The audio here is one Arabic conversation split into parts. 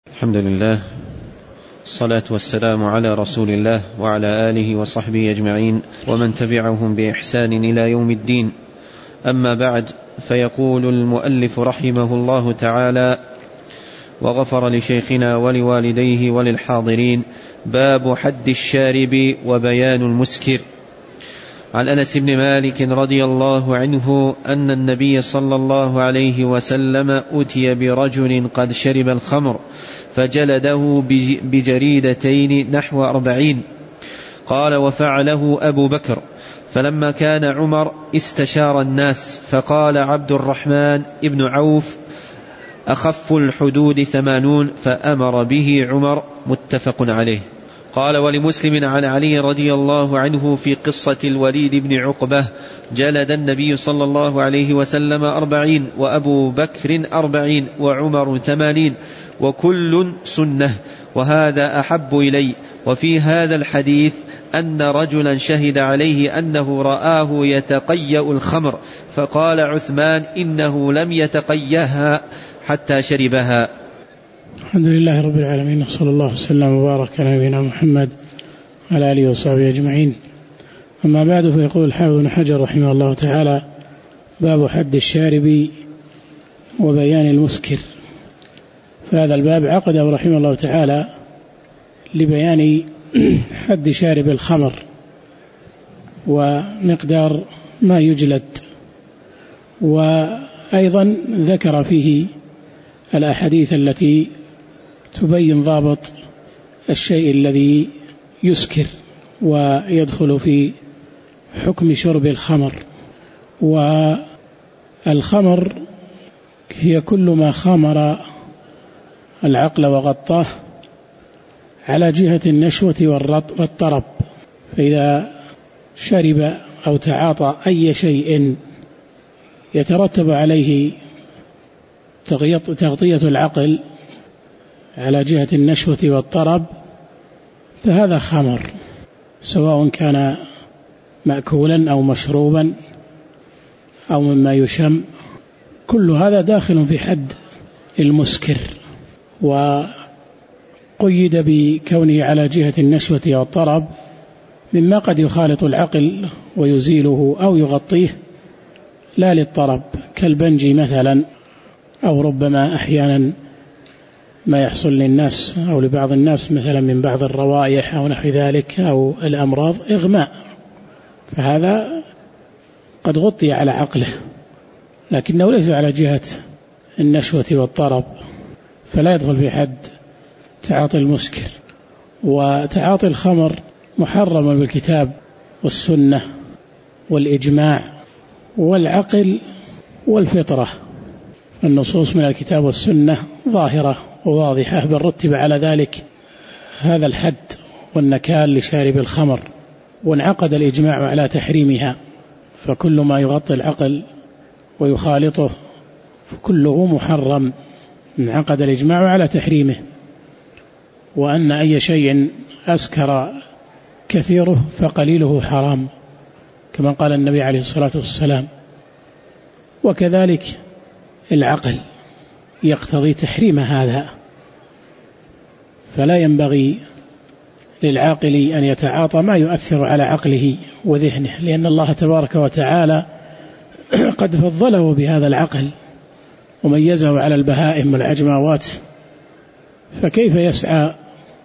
الحمد لله، الصلاة والسلام على رسول الله وعلى آله وصحبه أجمعين ومن تبعهم بإحسان إلى يوم الدين. أما بعد، فيقول المؤلف رحمه الله تعالى: وغفر لشيخنا ولوالديه وللحاضرين. باب حد الشارب وبيان المسكر. عن أنس بن مالك رضي الله عنه أن النبي صلى الله عليه وسلم أتي برجل قد شرب الخمر فجلده بجريدتين نحو 40. قال: وفعله أبو بكر. فلما كان عمر استشار الناس فقال عبد الرحمن ابن عوف: أخف الحدود 80، فأمر به عمر. متفق عليه. قال: ولمسلم عن علي رضي الله عنه في قصة الوليد بن عقبة: جلد النبي صلى الله عليه وسلم 40 وأبو بكر 40 وعمر 80 وكل سنة، وهذا أحب إلي. وفي هذا الحديث أن رجلا شهد عليه أنه رآه يتقيأ الخمر، فقال عثمان: إنه لم يتقيأها حتى شربها. الحمد لله رب العالمين، صلى الله وسلم وبارك على نبينا محمد وعلى آله وصحبه أجمعين. أما بعد، فيقول الحافظ ابن حجر رحمه الله تعالى: باب حد الشارب وبيان المسكر. فهذا الباب عقده رحمه الله تعالى لبيان حد شارب الخمر ومقدار ما يجلد، وأيضا ذكر فيه الأحاديث التي تبين ضابط الشيء الذي يسكر ويدخل في حكم شرب الخمر. والخمر هي كل ما خمر العقل وغطاه على جهة النشوة والطرب، فإذا شرب أو تعاطى أي شيء يترتب عليه تغطية العقل على جهة النشوة والطرب، فهذا خمر، سواء كان مأكولا أو مشروبا أو مما يشم، كل هذا داخل في حد المسكر. وقيد بكونه على جهة النشوة والطرب مما قد يخالط العقل ويزيله أو يغطيه، لا للطرب كالبنج مثلا، أو ربما أحيانا ما يحصل للناس أو لبعض الناس مثلا من بعض الروائح أو نحو ذلك أو الأمراض، إغماء، فهذا قد غطي على عقله لكنه ليس على جهة النشوة والطرب، فلا يدخل في حد تعاطي المسكر. وتعاطي الخمر محرم بالكتاب والسنة والإجماع والعقل والفطرة. النصوص من الكتاب والسنة ظاهرة وواضحة، بل رتب على ذلك هذا الحد والنكال لشارب الخمر، وانعقد الإجماع على تحريمها، فكل ما يغطي العقل ويخالطه كله محرم، انعقد الإجماع على تحريمه. وأن أي شيء أسكر كثيره فقليله حرام، كما قال النبي عليه الصلاة والسلام. وكذلك العقل يقتضي تحريم هذا، فلا ينبغي للعاقل أن يتعاطى ما يؤثر على عقله وذهنه، لأن الله تبارك وتعالى قد فضله بهذا العقل وميزه على البهائم والعجماوات، فكيف يسعى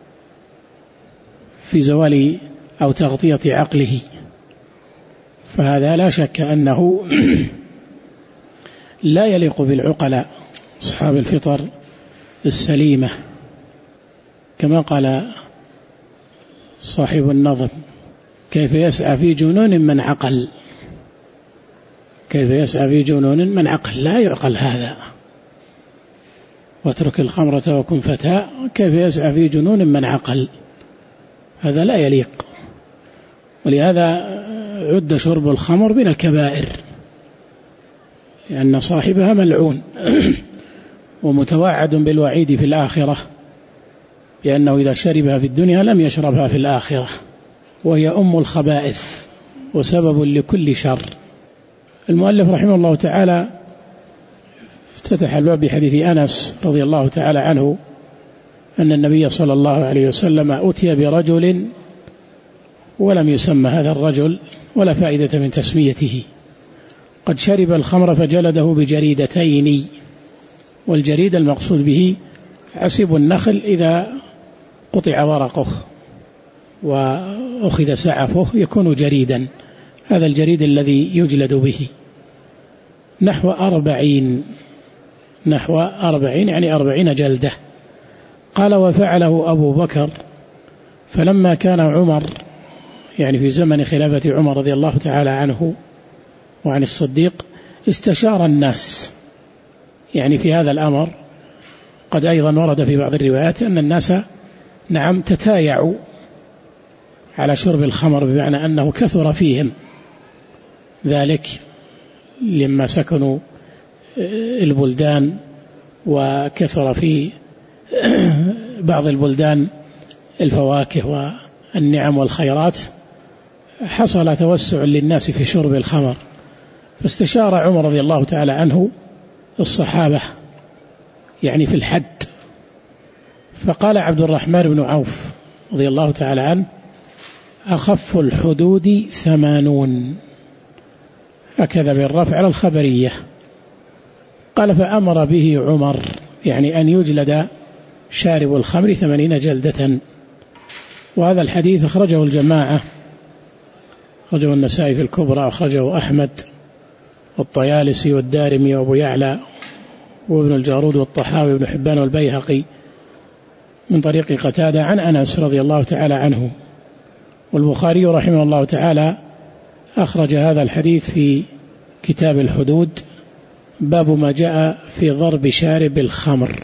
في زوال أو تغطية عقله؟ فهذا لا شك أنه لا يليق بالعقلاء أصحاب الفطر السليمة، كما قال صاحب النظم: كيف يسعى في جنون من عقل، كيف يسعى في جنون من عقل، لا يعقل هذا. واترك الخمرة وكن فتاة، كيف يسعى في جنون من عقل، هذا لا يليق. ولهذا عد شرب الخمر من الكبائر، لأن صاحبها ملعون ومتوعد بالوعيد في الآخرة، لأنه إذا شربها في الدنيا لم يشربها في الآخرة، وهي أم الخبائث وسبب لكل شر. المؤلف رحمه الله تعالى افتتح الباب بحديث أنس رضي الله تعالى عنه أن النبي صلى الله عليه وسلم أتي برجل ولم يسمى هذا الرجل ولا فائدة من تسميته، قد شرب الخمر فجلده بجريدتين، والجريد المقصود به عسب النخل إذا قطع ورقه وأخذ سعفه يكون جريدا، هذا الجريد الذي يجلد به نحو 40 يعني 40 جلدة. قال وفعله أبو بكر، فلما كان عمر يعني في زمن خلافة عمر رضي الله تعالى عنه وعن الصديق استشار الناس يعني في هذا الأمر. قد أيضا ورد في بعض الروايات أن الناس نعم تتايعوا على شرب الخمر، بمعنى أنه كثر فيهم ذلك لما سكنوا البلدان، وكثر في بعض البلدان الفواكه والنعم والخيرات، حصل توسع للناس في شرب الخمر. فاستشار عمر رضي الله تعالى عنه الصحابة يعني في الحد، فقال عبد الرحمن بن عوف رضي الله تعالى عنه أخف الحدود 80، هكذا بالرفع على الخبرية. قال فأمر به عمر يعني أن يجلد شارب الخمر 80 جلدة. وهذا الحديث أخرجه الجماعة، أخرجه النسائي في الكبرى، أخرجه أحمد والطيالسي والدارمي وأبو يعلى وابن الجارود والطحاوي وابن حبان والبيهقي من طريق قتادة عن أنس رضي الله تعالى عنه. والبخاري رحمه الله تعالى أخرج هذا الحديث في كتاب الحدود، باب ما جاء في ضرب شارب الخمر،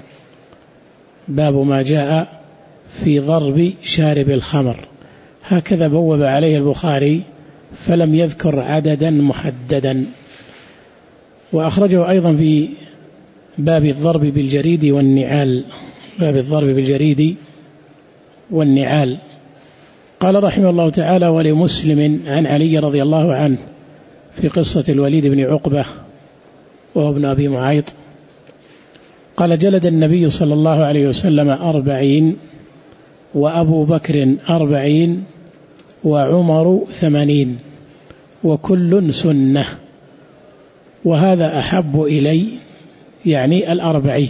باب ما جاء في ضرب شارب الخمر، هكذا بوب عليه البخاري فلم يذكر عددا محددا. وأخرجه أيضا في باب الضرب بالجريد والنعال، باب الضرب بالجريد والنعال. قال رحمه الله تعالى ولمسلم عن علي رضي الله عنه في قصة الوليد بن عقبة وهو ابن أبي معيط قال جلد النبي صلى الله عليه وسلم 40 وأبو بكر 40 وعمر 80 وكل سنة، وهذا أحب إلي يعني 40،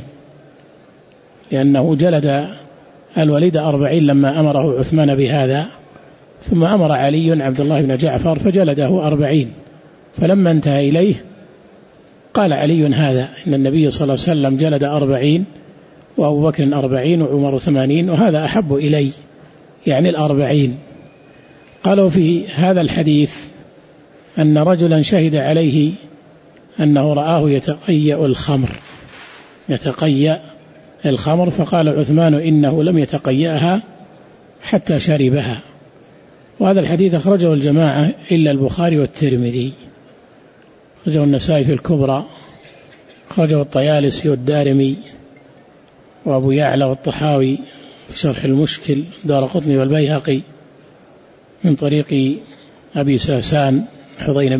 لأنه جلد الوليد 40 لما أمره عثمان بهذا، ثم أمر علي عبد الله بن جعفر فجلده 40، فلما انتهى إليه قال علي هذا إن النبي صلى الله عليه وسلم جلد 40 وأبو بكر 40 وعمر 80، وهذا أحب إلي يعني 40. قالوا في هذا الحديث أن رجلا شهد عليه أنه رآه يتقيأ الخمر، فقال عثمان إنه لم يتقيأها حتى شربها. وهذا الحديث أخرجه الجماعة إلا البخاري والترمذي، أخرجه النسائي في الكبرى، أخرجه الطيالسي والدارمي وأبو يعلى والطحاوي في شرح المشكل، دارقطني والبيهقي من طريق أبي ساسان حضين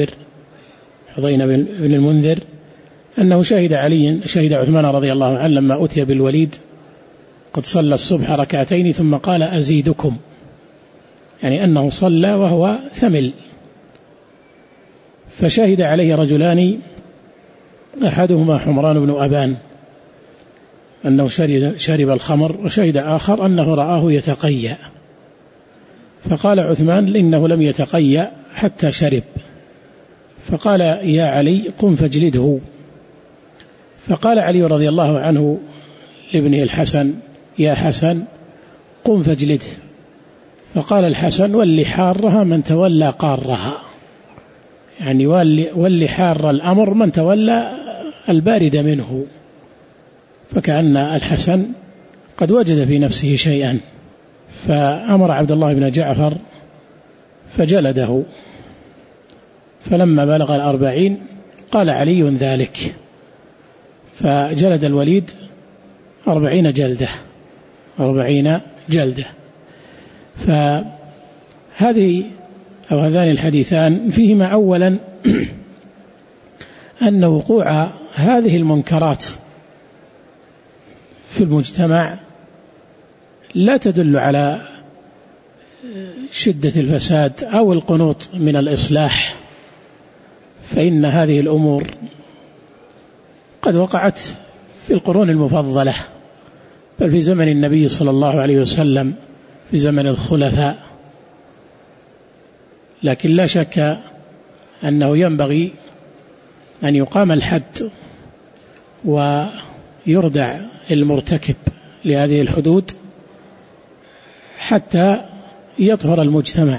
بن المنذر أنه شهد عثمان رضي الله عنه لما أتي بالوليد قد صلى الصبح ركعتين ثم قال أزيدكم، يعني أنه صلى وهو ثمل. فشهد عليه رجلان أحدهما حمران بن أبان أنه شرب الخمر، وشهد آخر أنه رآه يتقيأ، فقال عثمان إنه لم يتقيأ حتى شرب، فقال يا علي قم فاجلده. فقال علي رضي الله عنه لابنه الحسن يا حسن قم فاجلده، فقال الحسن واللي حارها من تولى قارها، يعني واللي حار الأمر من تولى البارد منه، فكأن الحسن قد وجد في نفسه شيئا، فأمر عبد الله بن جعفر فجلده، فلما بلغ 40 قال علي ذلك، فجلد الوليد 40 جلدة. فهذه أو هذان الحديثان فيهما أولا أن وقوع هذه المنكرات في المجتمع لا تدل على شدة الفساد أو القنوط من الإصلاح، فإن هذه الأمور قد وقعت في القرون المفضلة، بل في زمن النبي صلى الله عليه وسلم، في زمن الخلفاء. لكن لا شك أنه ينبغي أن يقام الحد ويردع المرتكب لهذه الحدود حتى يطهر المجتمع.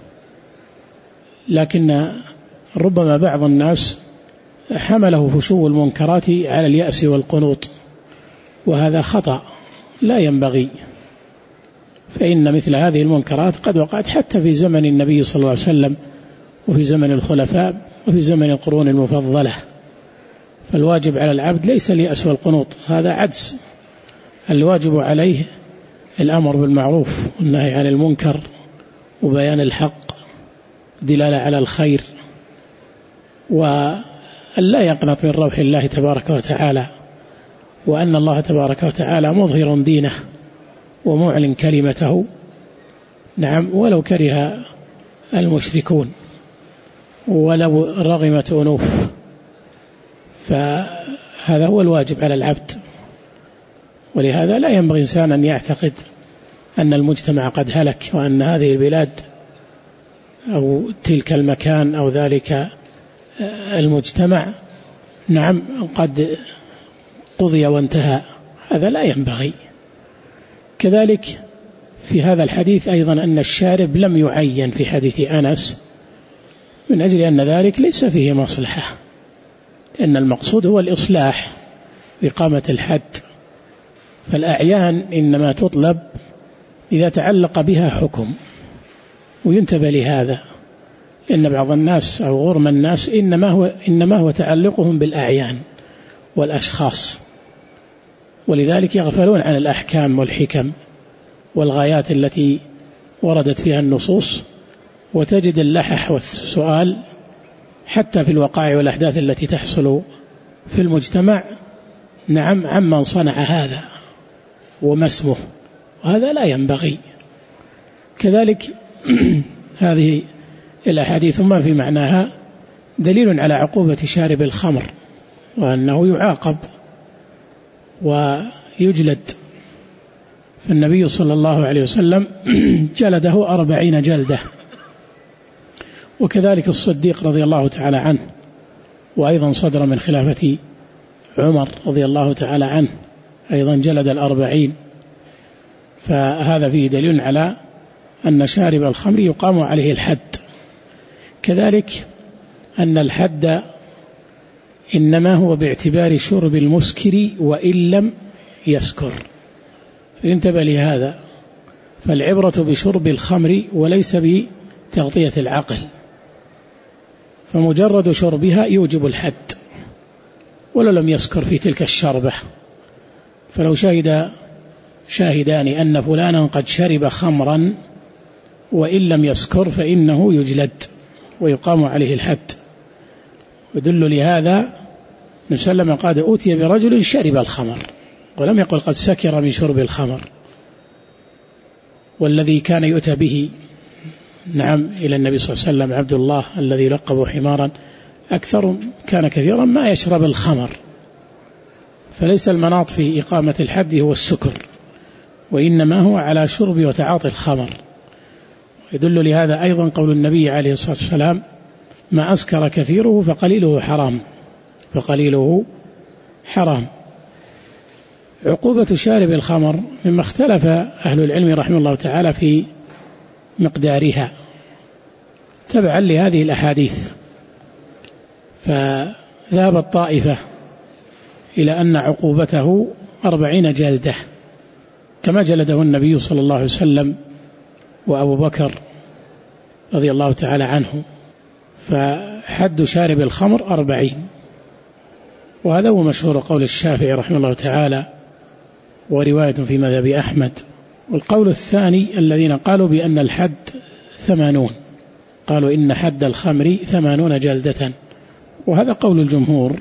لكن ربما بعض الناس حمله فشو المنكرات على اليأس والقنوط، وهذا خطأ لا ينبغي، فإن مثل هذه المنكرات قد وقعت حتى في زمن النبي صلى الله عليه وسلم، وفي زمن الخلفاء، وفي زمن القرون المفضلة. فالواجب على العبد ليس اليأس والقنوط، هذا عجز. الواجب عليه الأمر بالمعروف والنهي عن المنكر وبيان الحق، دلالة على الخير، وأن لا يقنط من روح الله تبارك وتعالى، وأن الله تبارك وتعالى مظهر دينه ومعلن كلمته، نعم، ولو كره المشركون ولو رغمت أنوف. فهذا هو الواجب على العبد. ولهذا لا ينبغي إنسان أن يعتقد أن المجتمع قد هلك، وأن هذه البلاد أو تلك المكان أو ذلك المجتمع نعم قد قضي وانتهى، هذا لا ينبغي. كذلك في هذا الحديث أيضا أن الشارب لم يعين في حديث أنس، من أجل أن ذلك ليس فيه مصلحة، لأن المقصود هو الإصلاح بإقامة الحد. فالأعيان إنما تطلب إذا تعلق بها حكم، وينتبه لهذا، لأن بعض الناس أو غرم الناس إنما هو تعلقهم بالأعيان والأشخاص، ولذلك يغفلون عن الأحكام والحكم والغايات التي وردت فيها النصوص، وتجد اللحح والسؤال حتى في الوقائع والأحداث التي تحصل في المجتمع، نعم، عمن صنع هذا وما اسمه، وهذا لا ينبغي. كذلك هذه الأحاديث ما في معناها دليل على عقوبة شارب الخمر، وأنه يعاقب ويجلد. فالنبي صلى الله عليه وسلم جلده 40 جلدة، وكذلك الصديق رضي الله تعالى عنه، وأيضا صدر من خلافة عمر رضي الله تعالى عنه أيضا جلد 40. فهذا فيه دليل على أن شارب الخمر يقام عليه الحد. كذلك أن الحد إنما هو باعتبار شرب المسكر وإن لم يسكر، فينتبه لهذا. فالعبرة بشرب الخمر وليس بتغطية العقل، فمجرد شربها يوجب الحد ولو لم يسكر في تلك الشربة. فلو شهد شاهدان أن فلانا قد شرب خمرا وإن لم يسكر فإنه يجلد ويقام عليه الحد. يدل لهذا النبي صلى الله عليه وسلم قال أوتي برجل شرب الخمر، ولم يقل قد سكر من شرب الخمر. والذي كان يؤتى به نعم إلى النبي صلى الله عليه وسلم عبد الله الذي لقبه حمارا كان كثيرا ما يشرب الخمر. فليس المناط في إقامة الحد هو السكر، وإنما هو على شرب وتعاطي الخمر. يدل لهذا أيضا قول النبي عليه الصلاة والسلام ما أسكر كثيره فقليله حرام، فقليله حرام. عقوبة شارب الخمر مما اختلف أهل العلم رحمه الله تعالى في مقدارها تبعا لهذه الأحاديث. فذهب الطائفة إلى أن عقوبته 40 جلدة كما جلده النبي صلى الله عليه وسلم وأبو بكر رضي الله تعالى عنه، فحد شارب الخمر 40. وهذا هو مشهور قول الشافعي رحمه الله تعالى، ورواية في مذهب أحمد. والقول الثاني الذين قالوا بأن الحد 80، قالوا إن حد الخمر 80 جلدة، وهذا قول الجمهور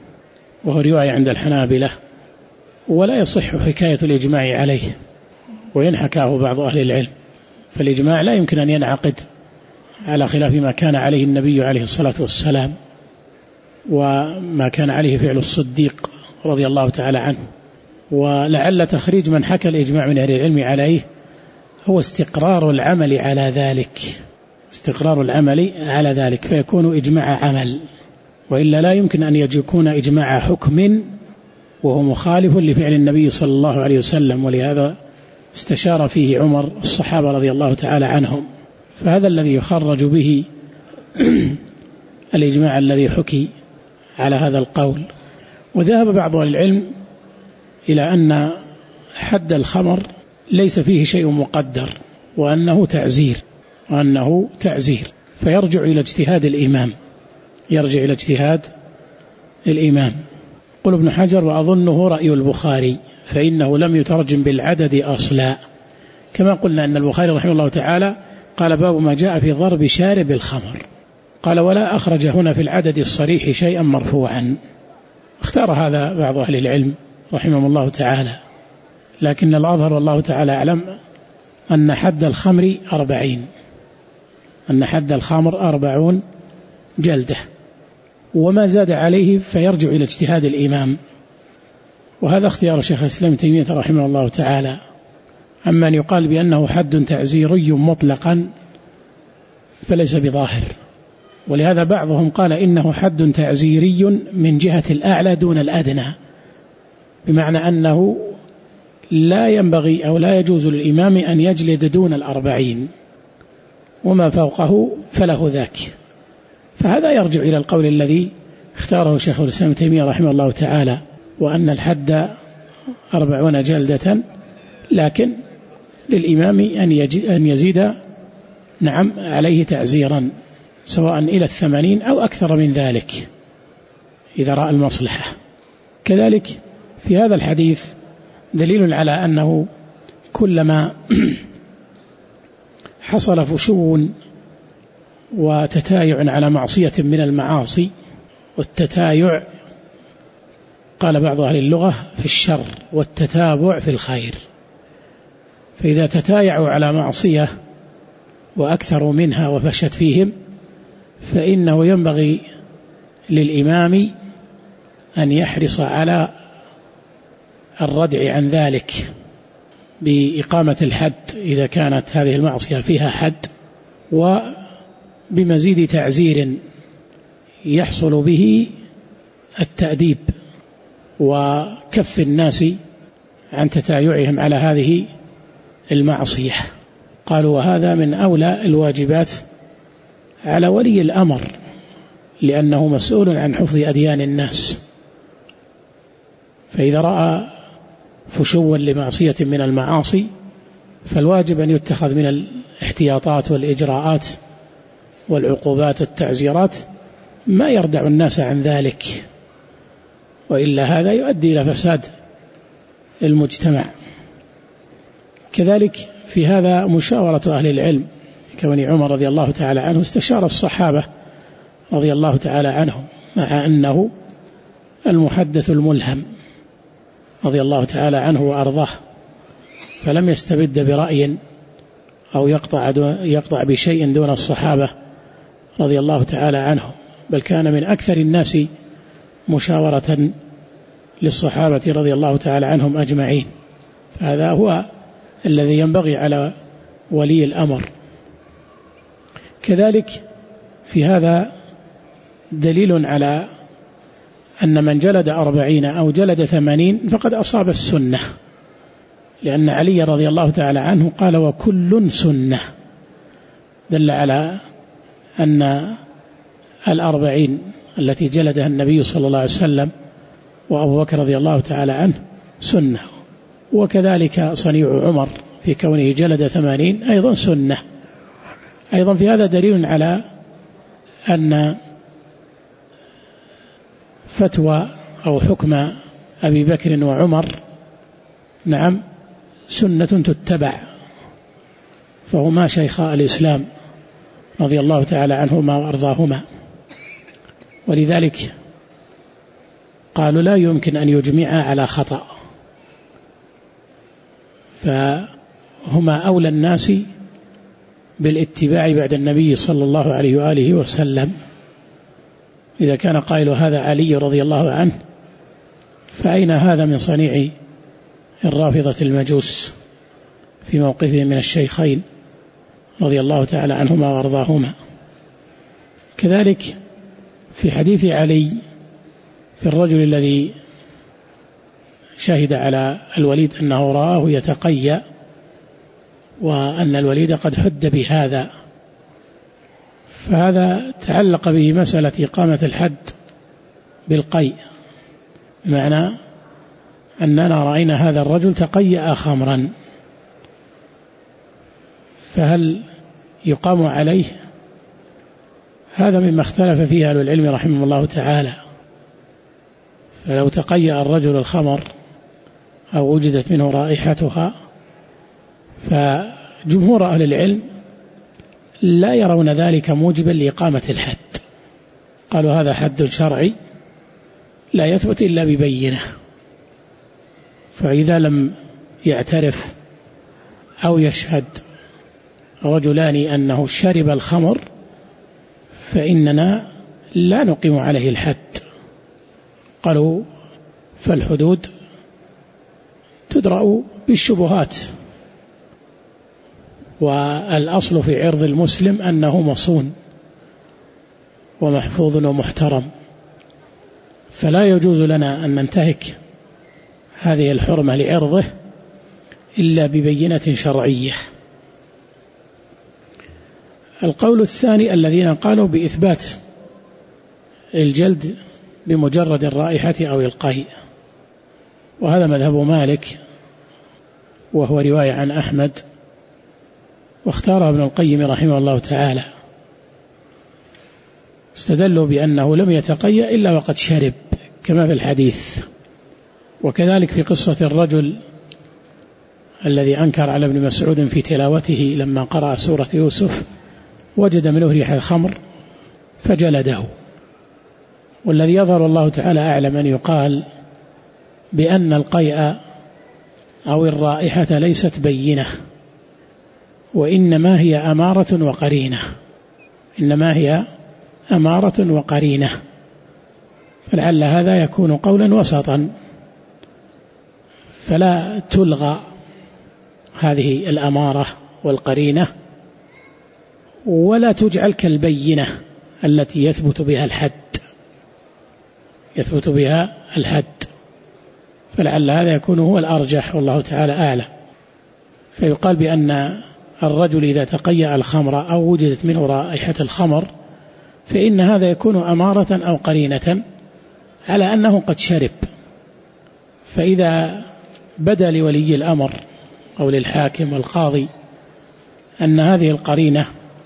وهو رواية عند الحنابلة، ولا يصح حكاية الإجماع عليه. وإن حكاه بعض أهل العلم. فالإجماع لا يمكن أن ينعقد على خلاف ما كان عليه النبي عليه الصلاة والسلام وما كان عليه فعل الصديق رضي الله تعالى عنه. ولعل تخريج من حكى الإجماع من أهل العلم عليه هو استقرار العمل على ذلك، استقرار العمل على ذلك فيكون إجماع عمل، وإلا لا يمكن أن يكون إجماع حكم وهو مخالف لفعل النبي صلى الله عليه وسلم. ولهذا استشار فيه عمر الصحابة رضي الله تعالى عنهم. فهذا الذي يخرج به الإجماع الذي حكي على هذا القول. وذهب بعض أهل العلم إلى أن حد الخمر ليس فيه شيء مقدر وأنه تعزير فيرجع إلى اجتهاد الإمام. قل ابن حجر وأظنه رأي البخاري فإنه لم يترجم بالعدد أصلا، كما قلنا أن البخاري رحمه الله تعالى قال باب ما جاء في ضرب شارب الخمر، قال ولا أخرج هنا في العدد الصريح شيئا مرفوعا. اختار هذا بعض أهل العلم رحمه الله تعالى، لكن الأظهر والله تعالى أعلم أن حد الخمر 40 جلدة، وما زاد عليه فيرجع إلى اجتهاد الإمام. وهذا اختيار شيخ الإسلام تيمية رحمه الله تعالى. أما أن يقال بأنه حد تعزيري مطلقا فليس بظاهر، ولهذا بعضهم قال إنه حد تعزيري من جهة الأعلى دون الأدنى، بمعنى أنه لا ينبغي أو لا يجوز للإمام أن يجلد دون 40، وما فوقه فله ذاك. فهذا يرجع إلى القول الذي اختاره شيخ الإسلام تيمية رحمه الله تعالى، وأن الحد 40 جلدة، لكن للإمام أن يزيد عليه تعزيرا سواء إلى 80 أو أكثر من ذلك إذا رأى المصلحة. كذلك في هذا الحديث دليل على أنه كلما حصل فشو وتتايع على معصية من المعاصي، والتتايع قال بعض أهل اللغة في الشر والتتابع في الخير، فإذا تتايعوا على معصية وأكثروا منها وفشت فيهم فإنه ينبغي للإمام أن يحرص على الردع عن ذلك بإقامة الحد إذا كانت هذه المعصية فيها حد، وبمزيد تعزير يحصل به التأديب وكف الناس عن تتايعهم على هذه المعصية. قالوا وهذا من أولى الواجبات على ولي الأمر، لأنه مسؤول عن حفظ أديان الناس، فإذا رأى فشوا لمعصية من المعاصي فالواجب أن يتخذ من الاحتياطات والإجراءات والعقوبات والتعزيرات ما يردع الناس عن ذلك، وإلا هذا يؤدي إلى فساد المجتمع. كذلك في هذا مشاورة أهل العلم، كون عمر رضي الله تعالى عنه استشار الصحابة رضي الله تعالى عنهم، مع أنه المحدث الملهم رضي الله تعالى عنه وأرضاه، فلم يستبد برأي أو يقطع بشيء دون الصحابة رضي الله تعالى عنهم، بل كان من أكثر الناس مشاورة للصحابة رضي الله تعالى عنهم أجمعين. فهذا هو الذي ينبغي على ولي الأمر. كذلك في هذا دليل على أن من جلد 40 أو جلد 80 فقد أصاب السنة، لأن علي رضي الله تعالى عنه قال وكل سنة، دل على أن 40 التي جلدها النبي صلى الله عليه وسلم وأبو بكر رضي الله تعالى عنه سنة، وكذلك صنيع عمر في كونه جلد 80 أيضا سنة. أيضا في هذا دليل على أن فتوى أو حكم أبي بكر وعمر سنة تتبع، فهما شيخا الإسلام رضي الله تعالى عنهما وأرضاهما، ولذلك قالوا لا يمكن أن يجمعا على خطأ، هما أولى الناس بالاتباع بعد النبي صلى الله عليه وآله وسلم. إذا كان قائل هذا علي رضي الله عنه، فأين هذا من صنيع الرافضة المجوس في موقفهم من الشيخين رضي الله تعالى عنهما وارضاهما؟ كذلك في حديث علي في الرجل الذي شهد على الوليد أنه رآه يتقيأ، وأن الوليد قد حد بهذا، فهذا تعلق به مسألة إقامة الحد بالقيء، بمعنى أننا رأينا هذا الرجل تقيأ خمرا، فهل يقام عليه؟ هذا مما اختلف فيه أهل العلم رحمه الله تعالى. فلو تقيأ الرجل الخمر أو وجدت منه رائحتها، فجمهور أهل العلم لا يرون ذلك موجبا لإقامة الحد، قالوا هذا حد شرعي لا يثبت إلا ببينة، فإذا لم يعترف أو يشهد رجلان أنه شرب الخمر فإننا لا نقيم عليه الحد. قالوا فالحدود تدرأ بالشبهات، والأصل في عرض المسلم أنه مصون ومحفوظ ومحترم، فلا يجوز لنا أن ننتهك هذه الحرمة لعرضه إلا ببينة شرعية. القول الثاني الذين قالوا بإثبات الجلد بمجرد الرائحة أو القيء، وهذا مذهب مالك وهو رواية عن أحمد، واختاره ابن القيم رحمه الله تعالى. استدلوا بأنه لم يتقيأ إلا وقد شرب كما في الحديث. وكذلك في قصة الرجل الذي أنكر على ابن مسعود في تلاوته لما قرأ سورة يوسف وجد منه ريح الخمر فجلده. والذي يظهر الله تعالى أعلم أن يقال بأن القيء أو الرائحة ليست بينة، وإنما هي أمارة وقرينة، إنما هي أمارة وقرينة، فلعل هذا يكون قولا وسطا، فلا تلغى هذه الأمارة والقرينة ولا تجعل كالبينة التي يثبت بها الحد، فلعل هذا يكون هو الأرجح والله تعالى أعلم. فيقال بأن الرجل إذا تقيأ الخمر أو وجدت منه رائحة الخمر فإن هذا يكون أمارة أو قرينة على أنه قد شرب. فإذا بدا لولي الأمر أو للحاكم والقاضي أن هذه القرينة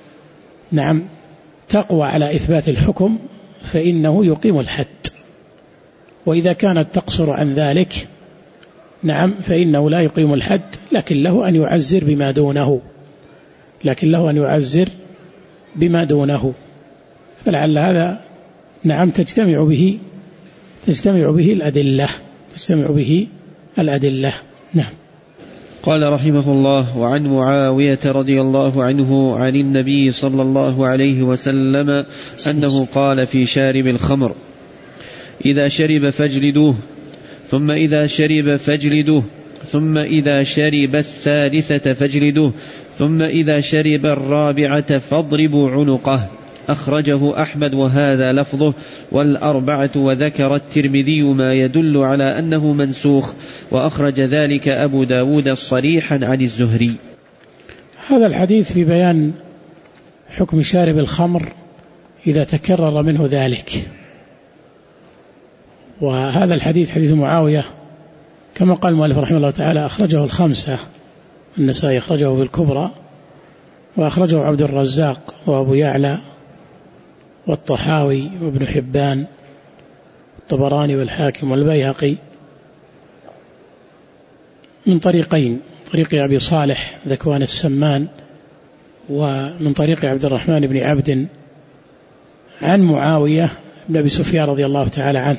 تقوى على إثبات الحكم فإنه يقيم الحد، وإذا كانت تقصر عن ذلك فإنه لا يقيم الحد، لكن له أن يعزر بما دونه، فلعل هذا تجتمع به الأدلة. نعم. قال رحمه الله: وعن معاوية رضي الله عنه عن النبي صلى الله عليه وسلم أنه قال في شارب الخمر: إذا شرب فاجلدوه، ثم إذا شرب فاجلدوه، ثم إذا شرب الثالثة فاجلدوه، ثم إذا شرب الرابعة فاضربوا عنقه. أخرجه أحمد وهذا لفظه والأربعة، وذكر الترمذي ما يدل على أنه منسوخ، وأخرج ذلك أبو داود صريحا عن الزهري. هذا الحديث في بيان حكم شارب الخمر إذا تكرر منه ذلك، وهذا الحديث حديث معاوية كما قال المؤلف رحمه الله تعالى أخرجه الخمسة، النسائي أخرجه في الكبرى، وأخرجه عبد الرزاق وأبو يعلى والطحاوي وابن حبان الطبراني والحاكم والبيهقي من طريقين: طريق أبي صالح ذكوان السمان، ومن طريق عبد الرحمن بن عبد عن معاوية بن أبي سفيان رضي الله تعالى عنه.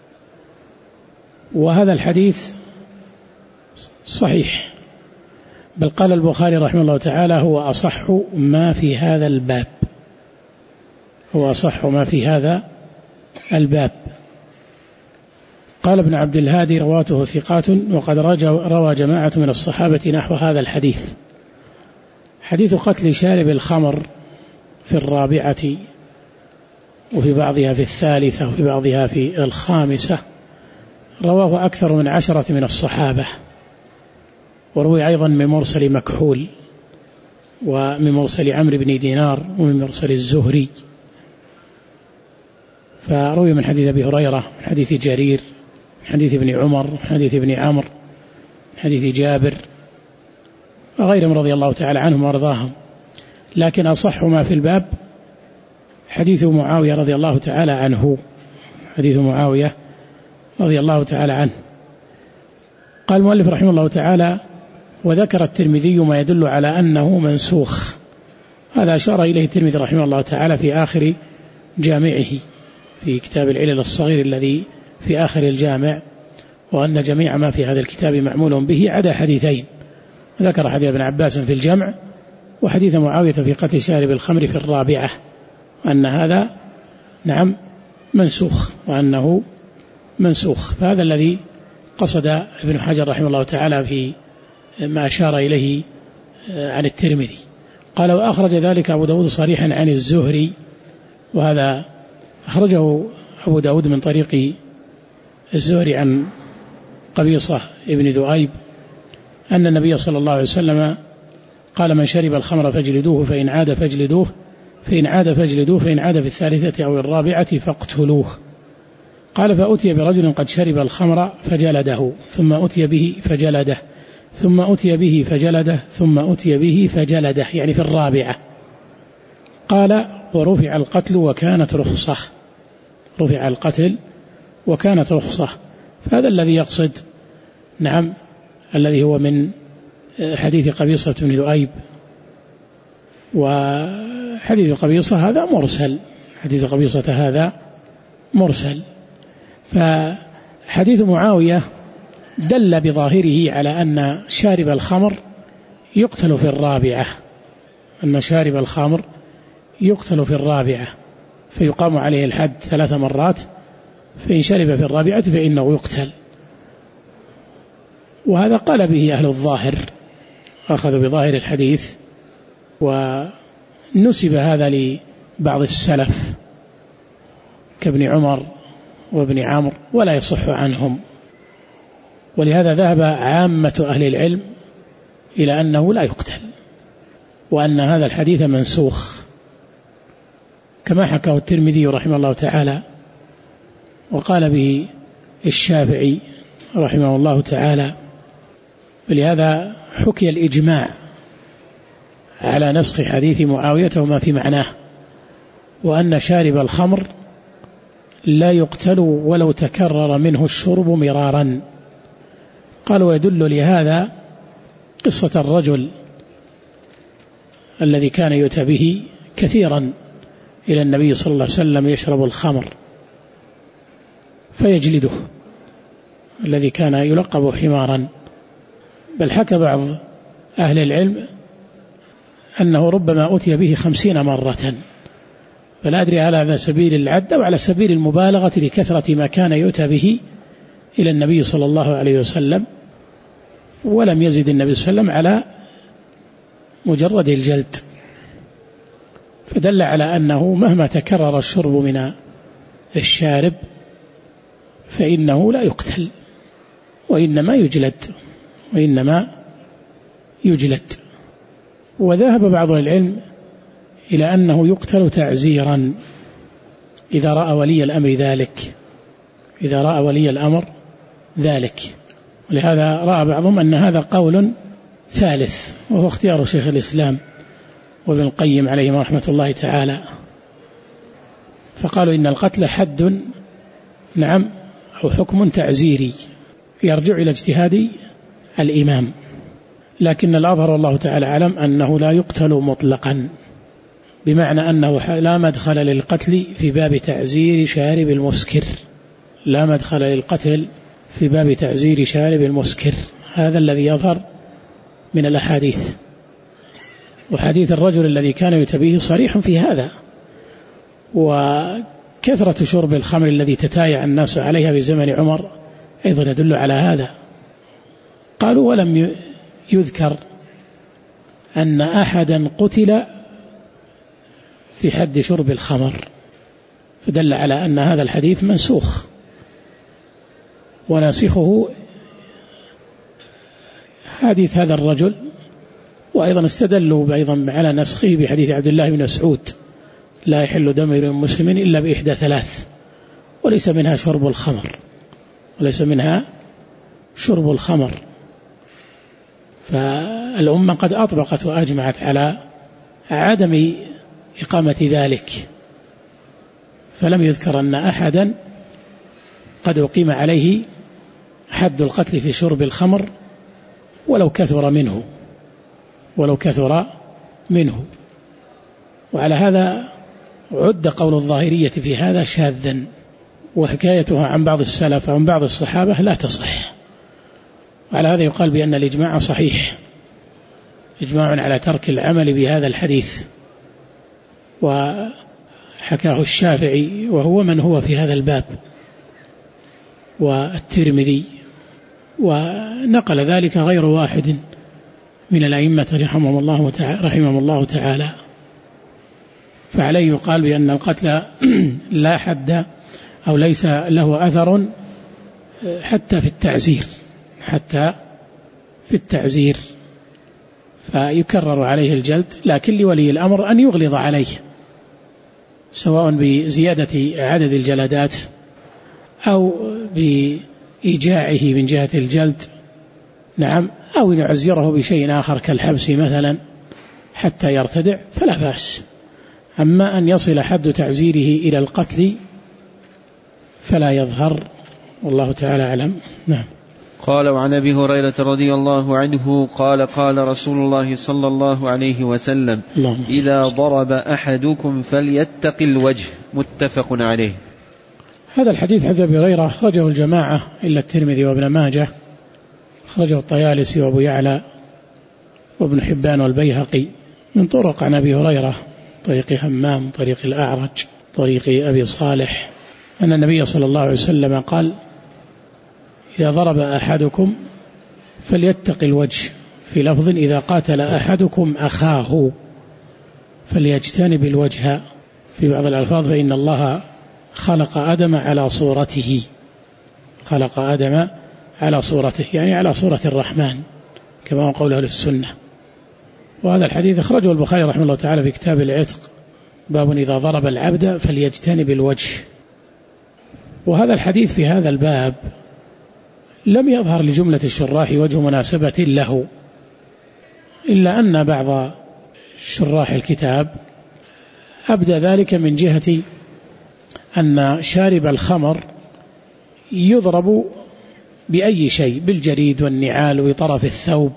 وهذا الحديث صحيح، بل قال البخاري رحمه الله تعالى هو أصح ما في هذا الباب، هو أصح ما في هذا الباب. قال ابن عبد الهادي رواته ثقات، وقد روى جماعة من الصحابة نحو هذا الحديث. حديث قتل شارب الخمر في الرابعة، وفي بعضها في الثالثة، وفي بعضها في الخامسة، رواه أكثر من 10 من الصحابة، وروي أيضا من مرسل مكحول، ومن مرسل عمرو بن دينار، ومن مرسل الزهري. فروي من حديث أبي هريرة، من حديث جرير، من حديث ابن عمر، من حديث ابن عمرو، من حديث جابر وغيرهم رضي الله تعالى عنهم وارضاهم. لكن أصح ما في الباب حديث معاوية رضي الله تعالى عنه، حديث معاوية رضي الله تعالى عنه. قال المؤلف رحمه الله تعالى: وذكر الترمذي ما يدل على أنه منسوخ. هذا أشار إليه الترمذي رحمه الله تعالى في آخر جامعه، في كتاب العلل الصغير الذي في آخر الجامع، وأن جميع ما في هذا الكتاب معمول به عدا حديثين. ذكر حديث ابن عباس في الجمع، وحديث معاوية في قتل شارب الخمر في الرابعة، وأن هذا نعم منسوخ، وأنه منسوخ. فهذا الذي قصد ابن حجر رحمه الله تعالى في ما أشار إليه عن الترمذي. قال: وأخرج ذلك أبو داود صريحا عن الزهري، وهذا أخرجه أبو داود من طريق الزهري عن قبيصة ابن ذؤيب أن النبي صلى الله عليه وسلم قال: من شرب الخمر فاجلدوه، فإن عاد فاجلدوه، فإن عاد فاجلدوه، فإن عاد في الثالثة أو الرابعة فاقتلوه. قال: فأتي برجل قد شرب الخمر فجلده، ثم أتي به فجلده، ثم أتي به فجلده، ثم أتي به فجلده، يعني في الرابعة. قال: ورفع القتل وكانت رخصة، رفع القتل وكانت رخصة. فهذا الذي يقصد نعم الذي هو من حديث قبيصة بن ذؤيب. وحديث قبيصة هذا مرسل، حديث قبيصة هذا مرسل. فحديث معاوية دل بظاهره على أن شارب الخمر يقتل في الرابعة، أن شارب الخمر يقتل في الرابعة، فيقام عليه الحد 3 مرات، فإن شرب في الرابعة فإنه يقتل. وهذا قال به أهل الظاهر، أخذوا بظاهر الحديث، ونسب هذا لبعض السلف كابن عمر وابن عمرو، ولا يصح عنهم. ولهذا ذهب عامة أهل العلم إلى أنه لا يقتل، وأن هذا الحديث منسوخ، كما حكاه الترمذي رحمه الله تعالى، وقال به الشافعي رحمه الله تعالى. ولهذا حكي الإجماع على نسخ حديث معاوية وما في معناه، وأن شارب الخمر لا يقتل ولو تكرر منه الشرب مرارا. قال: ويدل لهذا قصة الرجل الذي كان يؤتى به كثيرا إلى النبي صلى الله عليه وسلم يشرب الخمر فيجلده، الذي كان يلقب حمارا. بل حكى بعض أهل العلم أنه ربما أتي به 50 مرة، فلا أدري على هذا سبيل العد أو على سبيل المبالغة لكثرة ما كان يؤتى به إلى النبي صلى الله عليه وسلم. ولم يزد النبي صلى الله عليه وسلم على مجرد الجلد، فدل على أنه مهما تكرر الشرب من الشارب فإنه لا يقتل، وإنما يجلد. وذهب بعض العلم إلى أنه يقتل تعزيرا إذا رأى ولي الأمر ذلك، إذا رأى ولي الأمر ذلك. ولهذا رأى بعضهم أن هذا قول ثالث، وهو اختيار شيخ الإسلام وابن القيم عليهم رحمة الله تعالى، فقالوا إن القتل حد نعم أو حكم تعزيري يرجع إلى اجتهاد الإمام، لكن الأظهر والله تعالى أعلم أنه لا يقتل مطلقا، بمعنى أنه لا مدخل للقتل في باب تعزير شارب المسكر، لا مدخل للقتل في باب تعزير شارب المسكر. هذا الذي يظهر من الأحاديث، وحديث الرجل الذي كان يتبيه صريح في هذا، وكثرة شرب الخمر الذي تتايع الناس عليها في زمن عمر أيضا يدل على هذا. قالوا ولم يذكر أن أحدا قتل في حد شرب الخمر، فدل على أن هذا الحديث منسوخ، وناسخه حديث هذا الرجل. وأيضا استدلوا أيضا على نسخه بحديث عبد الله بن مسعود: لا يحل دم امرئ مسلم إلا بإحدى ثلاث، وليس منها شرب الخمر، وليس منها شرب الخمر. فالأمة قد أطبقت وأجمعت على عدم إقامة ذلك، فلم يذكر أن أحدا قد أقيم عليه حد القتل في شرب الخمر ولو كثر منه. وعلى هذا عد قول الظاهرية في هذا شاذا، وحكايتها عن بعض السلف أو عن بعض الصحابة لا تصح. وعلى هذا يقال بأن الإجماع صحيح، إجماع على ترك العمل بهذا الحديث، وحكاه الشافعي وهو من هو في هذا الباب، والترمذي، ونقل ذلك غير واحد من الأئمة رحمهم الله تعالى. فعليه يقال بأن القتل لا حد أو ليس له أثر حتى في التعزير، فيكرر عليه الجلد، لكن لولي الأمر أن يغلظ عليه، سواء بزيادة عدد الجلدات أو بإيجاعه من جهة الجلد، نعم، أو يعزره بشيء آخر كالحبس مثلا حتى يرتدع، فلا بأس. أما أن يصل حد تعزيره إلى القتل فلا يظهر، والله تعالى أعلم. نعم. قال: وعن أبي هريرة رضي الله عنه قال: قال رسول الله صلى الله عليه وسلم: إذا ضرب أحدكم فليتق الوجه. متفق عليه. هذا الحديث حديث أبي هريرة أخرجه الجماعة إلا الترمذي وابن ماجه، أخرجه الطيالسي وأبو يعلى وابن حبان والبيهقي من طرق عن أبي هريرة، طريق همام، طريق الأعرج، طريق أبي صالح، أن النبي صلى الله عليه وسلم قال: إذا ضرب أحدكم فليتق الوجه، في لفظ: إذا قاتل أحدكم أخاه فليجتنب الوجه، في بعض الألفاظ: فإن الله خلق آدم على صورته، خلق آدم على صورته، يعني على صورة الرحمن، كما هو قول أهل السنة. وهذا الحديث أخرجه البخاري رحمه الله تعالى في كتاب العتق، باب إذا ضرب العبد فليجتنب الوجه. وهذا الحديث في هذا الباب لم يظهر لجملة الشراح وجه مناسبة له، إلا أن بعض شراح الكتاب أبدى ذلك من جهة أن شارب الخمر يضرب بأي شيء، بالجريد والنعال وطرف الثوب،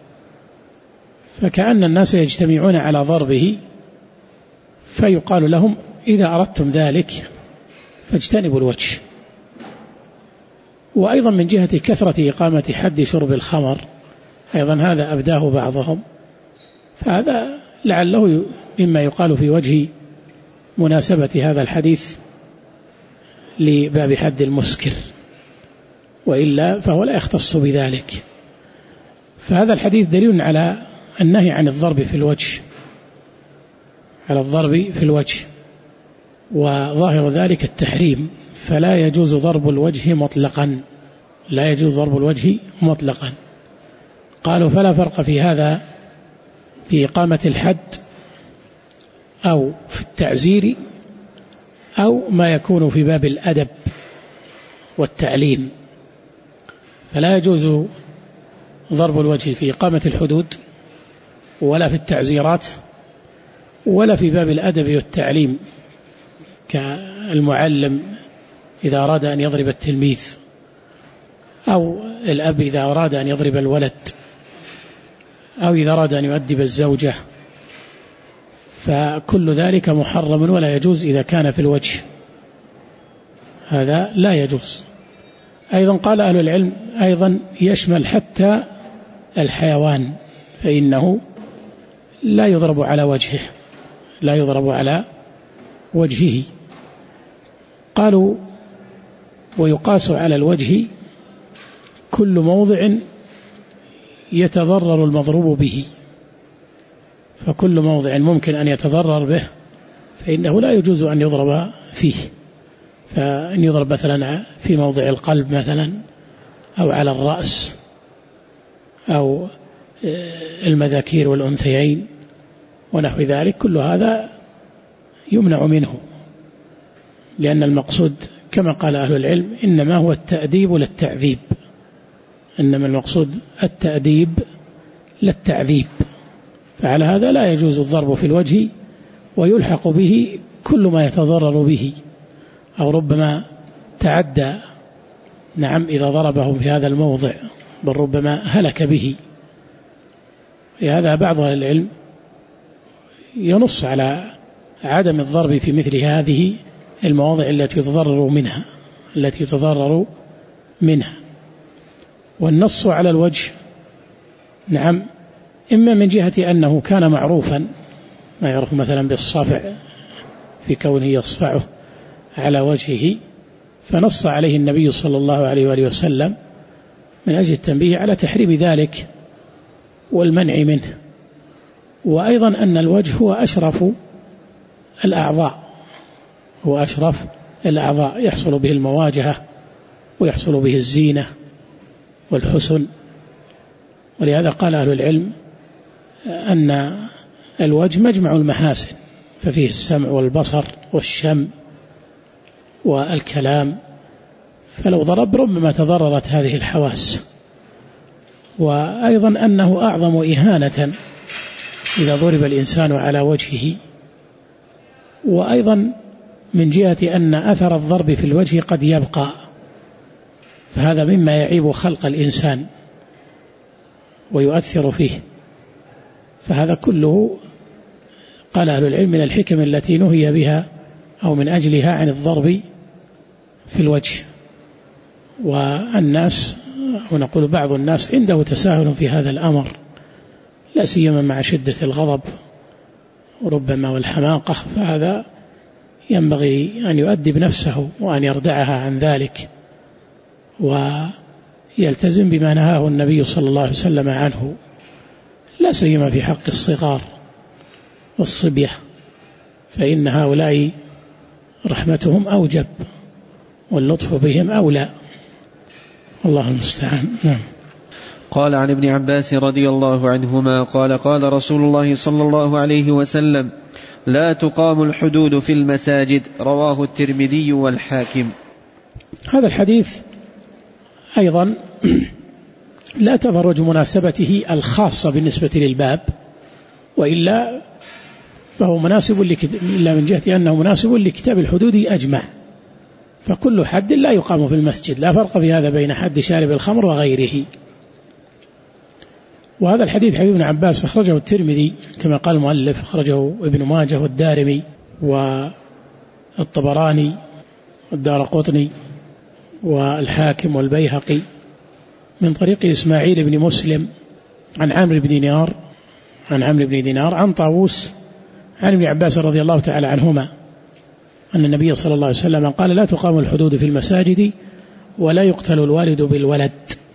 فكأن الناس يجتمعون على ضربه، فيقال لهم: إذا أردتم ذلك فاجتنبوا الوجه. وأيضا من جهة كثرة إقامة حد شرب الخمر أيضا هذا أبداه بعضهم، فهذا لعله مما يقال في وجه مناسبة هذا الحديث لباب حد المسكر، وإلا فهو لا يختص بذلك. فهذا الحديث دليل على النهي عن الضرب في الوجه، على الضرب في الوجه، وظاهر ذلك التحريم، فلا يجوز ضرب الوجه مطلقا، لا يجوز ضرب الوجه مطلقا. قالوا: فلا فرق في هذا في إقامة الحد أو في التعزير أو ما يكون في باب الأدب والتعليم، فلا يجوز ضرب الوجه في إقامة الحدود ولا في التعزيرات ولا في باب الأدب والتعليم، كالمعلم إذا أراد أن يضرب التلميذ، أو الأب إذا أراد أن يضرب الولد، أو إذا أراد أن يؤدب الزوجة، فكل ذلك محرم ولا يجوز إذا كان في الوجه، هذا لا يجوز. أيضا قال أهل العلم أيضا يشمل حتى الحيوان، فإنه لا يضرب على وجهه، لا يضرب على وجهه. قالوا ويقاس على الوجه كل موضع يتضرر المضروب به، فكل موضع ممكن أن يتضرر به فإنه لا يجوز أن يضرب فيه، فإن يضرب مثلا في موضع القلب مثلا أو على الرأس أو المذاكير والأنثيين ونحو ذلك، كل هذا يمنع منه، لأن المقصود كما قال أهل العلم إنما هو التأديب للتعذيب، إنما المقصود التأديب للتعذيب، فعلى هذا لا يجوز الضرب في الوجه، ويلحق به كل ما يتضرر به أو ربما تعدى، نعم، إذا ضربه في هذا الموضع بل ربما هلك به. لهذا بعض أهل العلم ينص على عدم الضرب في مثل هذه المواضع التي يتضرر منها. والنص على الوجه، نعم، إما من جهة أنه كان معروفا، ما يعرف مثلا بالصفع في كونه يصفعه على وجهه، فنص عليه النبي صلى الله عليه وآله وسلم من أجل التنبيه على تحريم ذلك والمنع منه. وأيضا أن الوجه هو أشرف الأعضاء، يحصل به المواجهة ويحصل به الزينة والحسن. ولهذا قال أهل العلم أن الوجه مجمع المحاسن، ففيه السمع والبصر والشم والكلام، فلو ضرب ربما تضررت هذه الحواس. وأيضا أنه أعظم إهانة إذا ضرب الإنسان على وجهه. وأيضا من جهة أن أثر الضرب في الوجه قد يبقى، فهذا مما يعيب خلق الإنسان ويؤثر فيه، فهذا كله قال أهل العلم من الحكم التي نهي بها أو من أجلها عن الضرب في الوجه. والناس، ونقول بعض الناس، عنده تساهل في هذا الأمر، لا سيما مع شدة الغضب وربما والحماقة، فهذا ينبغي أن يؤدب نفسه وأن يردعها عن ذلك ويلتزم بما نهاه النبي صلى الله عليه وسلم عنه، لا سيما في حق الصغار والصبية، فإن هؤلاء رحمتهم أوجب واللطف بهم أولى، الله المستعان. نعم. قال عن ابن عباس رضي الله عنهما قال قال رسول الله صلى الله عليه وسلم: لا تقام الحدود في المساجد، رواه الترمذي والحاكم. هذا الحديث أيضا لا تظهر وجه مناسبته الخاصة بالنسبة للباب، وإلا فهو مناسب إلا من جهة أنه مناسب لكتاب الحدود أجمع، فكل حد لا يقام في المسجد، لا فرق في هذا بين حد شارب الخمر وغيره. وهذا الحديث حديث ابن عباس أخرجه الترمذي كما قال المؤلف، أخرجه ابن ماجه والدارمي والطبراني والدارقطني والحاكم والبيهقي من طريق إسماعيل بن مسلم عن عمرو بن دينار عن طاووس عن ابن عباس رضي الله تعالى عنهما أن النبي صلى الله عليه وسلم قال: لا تقام الحدود في المساجد ولا يقتل الوالد بالولد.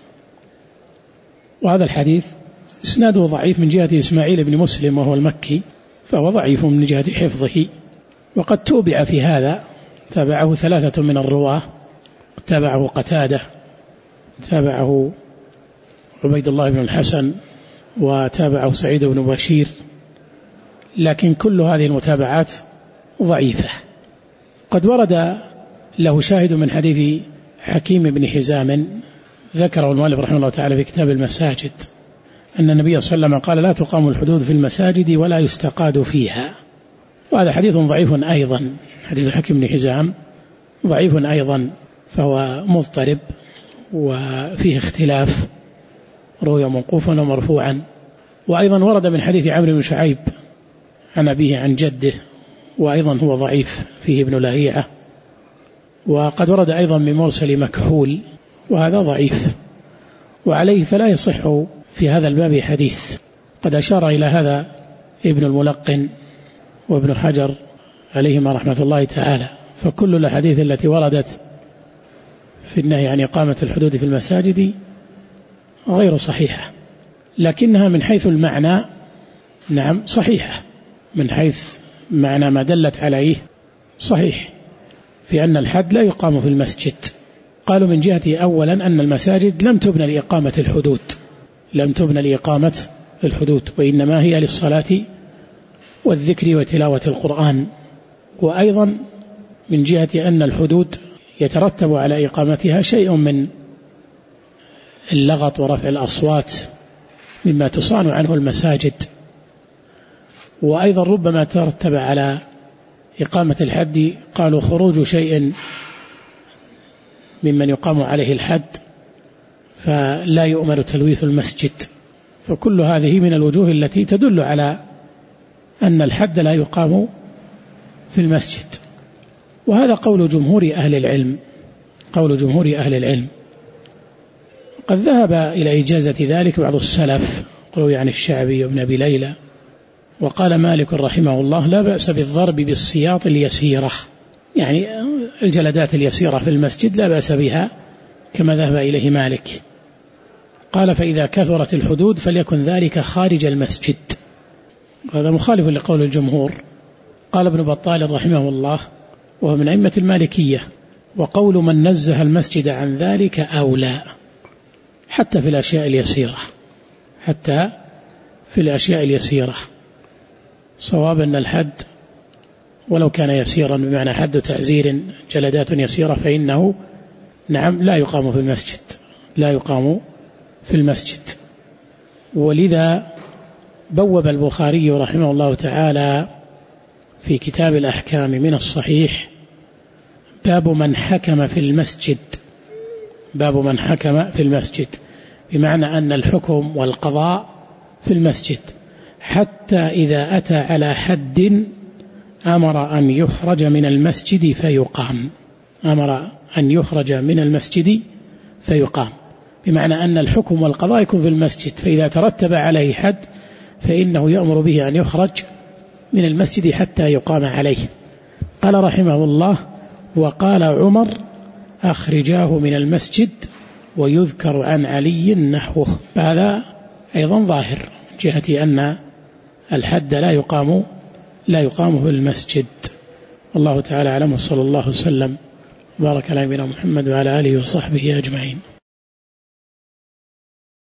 وهذا الحديث إسناده ضعيف من جهة إسماعيل بن مسلم وهو المكي، فهو ضعيف من جهة حفظه، وقد توبع في هذا، تابعه 3 من الرواة، تابعه قتادة، تابعه عبيد الله بن الحسن، وتابعه سعيد بن بشير، لكن كل هذه المتابعات ضعيفة. قد ورد له شاهد من حديث حكيم بن حزام ذكره المؤلف رحمه الله تعالى في كتاب المساجد أن النبي صلى الله عليه وسلم قال: لا تقام الحدود في المساجد ولا يستقاد فيها. وهذا حديث ضعيف أيضا، حديث حكيم بن حزام ضعيف أيضا، فهو مضطرب وفيه اختلاف، روي موقوفا ومرفوعا. وأيضا ورد من حديث عمرو بن شعيب عن أبيه عن جده، وأيضا هو ضعيف، فيه ابن لهيعة. وقد ورد أيضا من مرسل مكحول، وهذا ضعيف، وعليه فلا يصح في هذا الباب حديث. قد أشار إلى هذا ابن الملقن وابن حجر عليهما رحمة الله تعالى. فكل الأحاديث التي وردت في النهي عن إقامة الحدود في المساجد غير صحيحة، لكنها من حيث المعنى نعم صحيحة، من حيث معنى ما دلت عليه صحيح، في أن الحد لا يقام في المسجد. قالوا من جهة أولا أن المساجد لم تبنى لإقامة الحدود، لم تبنى لإقامة الحدود، وإنما هي للصلاة والذكر وتلاوة القرآن. وأيضا من جهة أن الحدود يترتب على إقامتها شيء من اللغط ورفع الأصوات مما تصان عنه المساجد. وأيضا ربما ترتب على إقامة الحد قالوا خروج شيء ممن يقام عليه الحد فلا يؤمن تلويث المسجد. فكل هذه من الوجوه التي تدل على أن الحد لا يقام في المسجد. وهذا قول جمهور أهل العلم، قول جمهور أهل العلم. قد ذهب إلى إجازة ذلك بعض السلف، قالوا عن الشعبي وابن أبي ليلى. وقال مالك رحمه الله لا بأس بالضرب بالسياط اليسيرة، يعني الجلدات اليسيرة في المسجد لا بأس بها، كما ذهب إليه مالك. قال فإذا كثرت الحدود فليكن ذلك خارج المسجد، هذا مخالف لقول الجمهور. قال ابن بطال رحمه الله وهو من أئمة المالكية وقول من نزه المسجد عن ذلك أولى، حتى في الأشياء اليسيرة، حتى في الأشياء اليسيرة. صواب أن الحد ولو كان يسيرا بمعنى حد تعزير جلدات يسيرة فإنه نعم لا يقام في المسجد، لا يقام في المسجد. ولذا بوب البخاري رحمه الله تعالى في كتاب الأحكام من الصحيح باب من حكم في المسجد، باب من حكم في المسجد، بمعنى أن الحكم والقضاء في المسجد، حتى إذا أتى على حد أمر أن يخرج من المسجد فيقام، أمر أن يخرج من المسجد فيقام، بمعنى أن الحكم والقضاء يكون في المسجد، فإذا ترتب عليه حد فإنه يأمر به أن يخرج من المسجد حتى يقام عليه. قال رحمه الله وقال عمر أخرجاه من المسجد ويذكر عن علي نحوه. هذا أيضا ظاهر من جهة أن الحد لا يقام في المسجد. والله تعالى أعلم، وصلى الله وسلم وبارك على نبينا محمد وعلى آله وصحبه أجمعين.